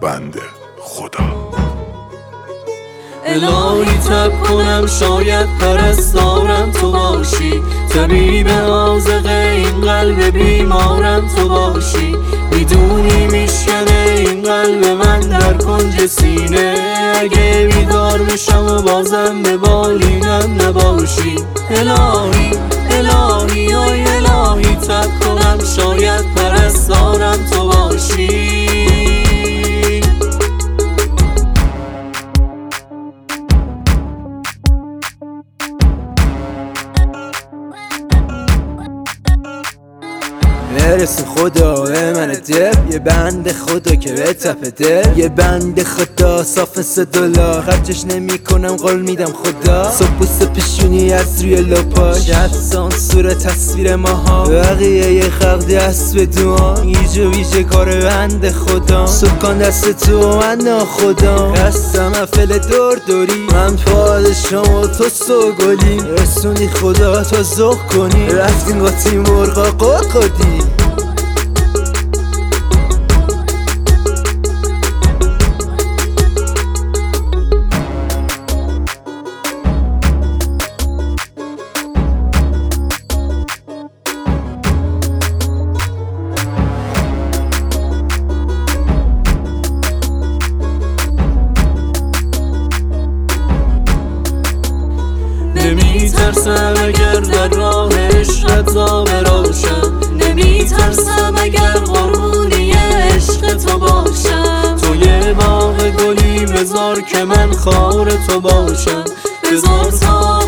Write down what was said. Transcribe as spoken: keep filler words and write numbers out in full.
بنده خدا. الهی تب کنم شاید پرستارم تو باشی، طبیب حاذقه این قلب بیمارم تو باشی. میدونی میشکنه این قلب من در کنج سینه، اگه بیدار بشم و بازم به بالینم نباشی. الهی الهی آی الهی تب کنم شاید پرستارم تو باشی. برسون خدا به من دل، یه بند خدا که به تپ دل، یه بند خدا صاف سه دلار، خرجش نمی کنم قول میدم خدا. صبح بوسه پیشونی از روی لپاش، حدسان صورت تصویر ماها، بقیه یه خلق دست به دعا، ایجو ویژه کار بند خدا. سکان دست تو و من ناخدا، هستم افل دور دوری، من پادشام و تو سوگلی، رسونی خدا تا ذوق کنی، رفتین قاطی مرغا قد قدی. نمیترسم اگر در راه عشقت زاب روشم، نمیترسم اگر قربونی عشق تو باشم. تو یه باغ گلی بذار که من خار تو باشم، بذار تا